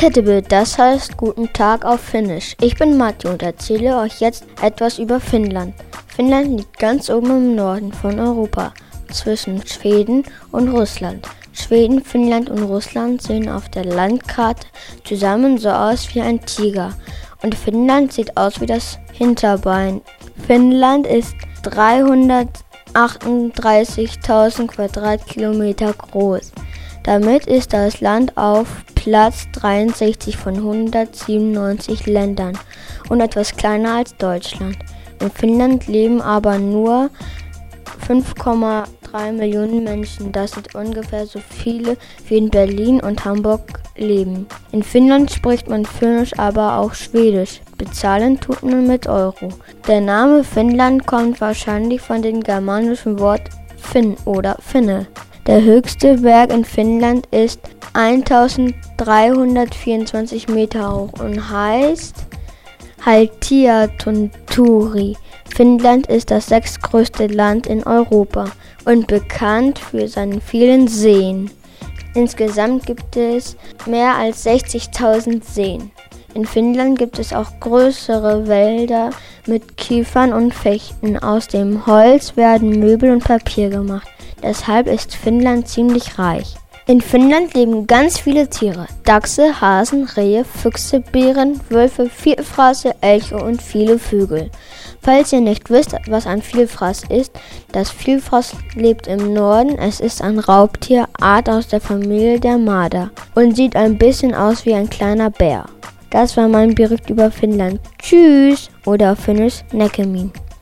Tettebe, das heißt guten Tag auf Finnisch. Ich bin Matti und erzähle euch jetzt etwas über Finnland. Finnland liegt ganz oben im Norden von Europa, zwischen Schweden und Russland. Schweden, Finnland und Russland sehen auf der Landkarte zusammen so aus wie ein Tiger. Und Finnland sieht aus wie das Hinterbein. Finnland ist 338.000 Quadratkilometer groß. Damit ist das Land auf Platz 63 von 197 Ländern und etwas kleiner als Deutschland. In Finnland leben aber nur 5,3 Millionen Menschen. Das sind ungefähr so viele wie in Berlin und Hamburg leben. In Finnland spricht man Finnisch, aber auch Schwedisch. Bezahlen tut man mit Euro. Der Name Finnland kommt wahrscheinlich von dem germanischen Wort Finn oder Finne. Der höchste Berg in Finnland ist 1324 Meter hoch und heißt Haltiatunturi. Finnland ist das sechstgrößte Land in Europa und bekannt für seine vielen Seen. Insgesamt gibt es mehr als 60.000 Seen. In Finnland gibt es auch größere Wälder mit Kiefern und Fichten. Aus dem Holz werden Möbel und Papier gemacht. Deshalb ist Finnland ziemlich reich. In Finnland leben ganz viele Tiere. Dachse, Hasen, Rehe, Füchse, Bären, Wölfe, Vielfraße, Elche und viele Vögel. Falls ihr nicht wisst, was ein Vielfraß ist, das Vielfraß lebt im Norden. Es ist ein Raubtierart aus der Familie der Marder und sieht ein bisschen aus wie ein kleiner Bär. Das war mein Bericht über Finnland. Tschüss oder auf Finnisch Näkemiin.